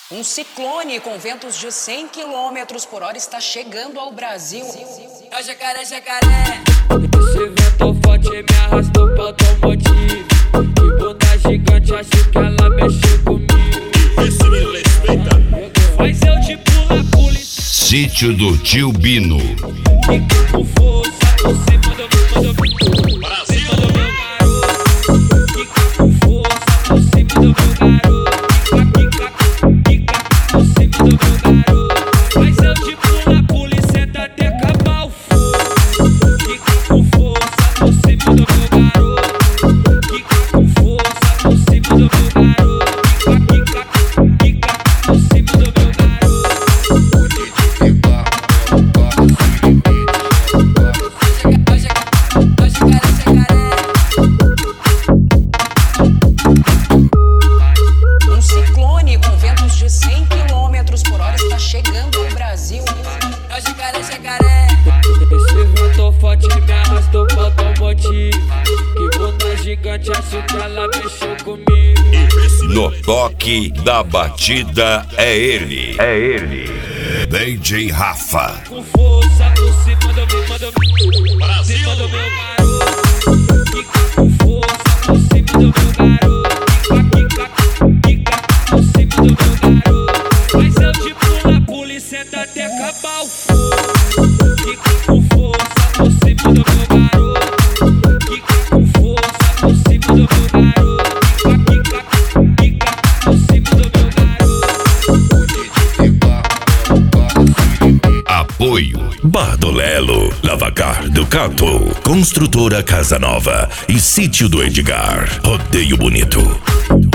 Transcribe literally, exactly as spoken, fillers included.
Um ciclone com ventos de cem quilômetros por hora está chegando ao Brasil. É o jacaré, jacaré. Esse vento forte me arrastou pro automotivo. Que bunda gigante, acho que ela mexeu comigo. Esse me respeita. Faz eu te pula, pula. Sítio do Tio Bino. Fica com força, você mandou, mandou, Brasil. mandou meu garoto. Fica com força, você mandou meu garoto. Mas eu te pula, pula e senta até acabar o fogo. Fica com força, você mudou meu garoto. Fica com força, você mudou meu garoto. Fica, fica, fica, você mudou meu garoto. Um ciclone com ventos de cem quilômetros por hora está chegando ao Brasil. É o jacaré, jacaré. Esse vento forte me arrastou pro automotivo. Que bunda gigante, acho que ela mexeu comigo. No toque da batida é ele. É ele. D J Rafa. Com força, você mandou, me mandou, você Brasil. mandou meu garoto. Fica com força, você mandou meu garoto. Fica, fica, fica, você mandou meu garoto. Mas eu te pula, pula e senta até acabar o fogo. Fica com força, você mandou meu garoto. Fica com força, você mandou meu garoto. Fica, fica, fica, você mandou meu garoto. Apoio Bardolelo, Lavacar do Canto, Construtora Casa Nova e Sítio do Edgar. Rodeio Bonito.